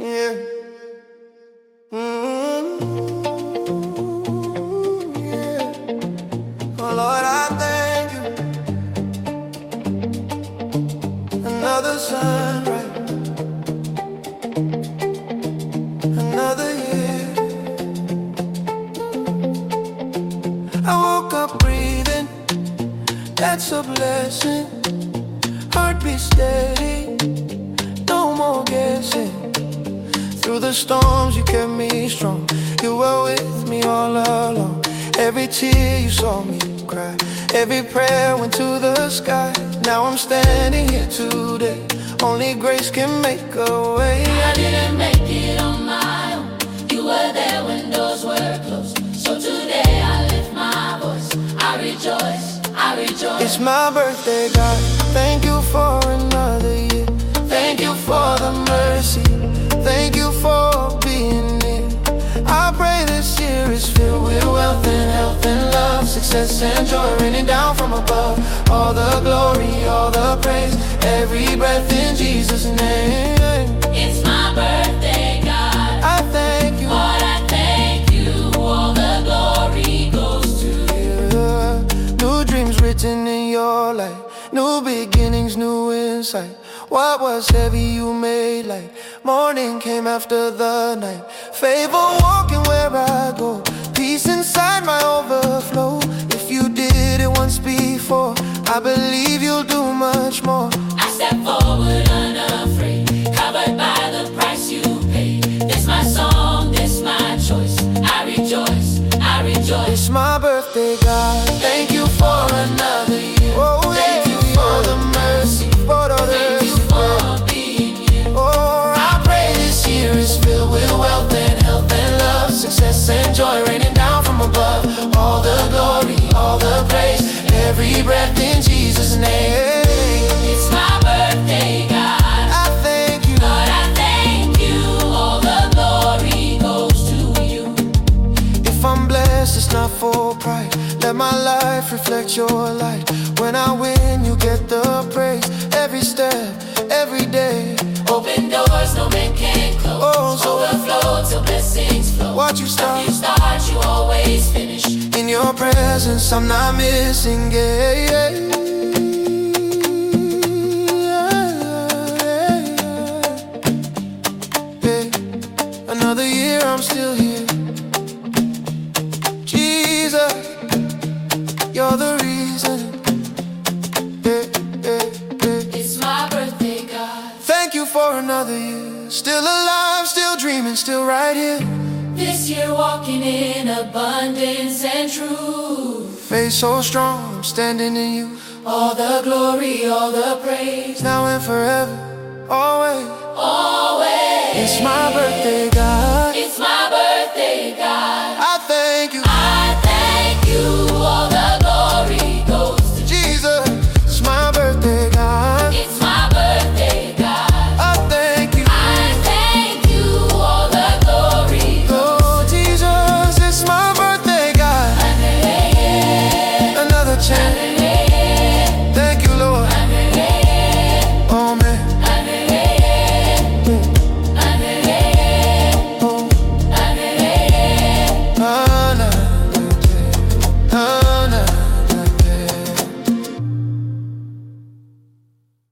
Yeah. Yeah. Oh Lord, I thank you. Another sunrise, another year. I woke up breathing, that's a blessing. Heartbeat steady, no more guessing. Through the storms you kept me strong. You were with me all along. Every tear you saw me cry, every prayer went to the sky. Now I'm standing here today, only grace can make a way. I didn't make it on my own, you were there when doors were closed. So today I lift my voice, I rejoice, I rejoice. It's my birthday, God, thank you for another year. Thank you for the mercy, thank you for being near. I pray this year is filled with wealth and health and love, success and joy raining down from above. All the glory, all the praise, every breath in Jesus' name. It's my birthday, God, I thank you. Lord, I thank you. All the glory goes to you. New dreams written in your light, new beginnings, new insight. What was heavy you made light. Morning came after the night. Favor walking where I go, peace inside my overflow. If you did it once before, I believe you'll do much more. I step forward unafraid, covered by the price you paid. This my song, this my choice, I rejoice, I rejoice. It's my birthday, God, thank you for another year. Oh, Thank you for the mercy, for the thank you for being here. Oh, I pray this year is filled with wealth and health and love, success and joy raining down from above. All the glory, all the praise, every breath in Jesus' name. It's my birthday, God, I thank you. Lord, I thank you. All the glory goes to you. If I'm blessed, it's not for pride. Let my life reflect your light. When I win, you get the praise. Every step, every day. Open doors no man can close. Oh, so overflow till blessings flow. what you start, You start, you always finish. in your presence, I'm not missing. Yeah. Another year, I'm still here. Jesus, you're the reason. It's my birthday, God. Thank you for another year. Still alive, still dreaming, still right here. This year walking in abundance and truth. Faith so strong, I'm standing in you. All the glory, all the praise, Now and forever, always. always. It's my birthday,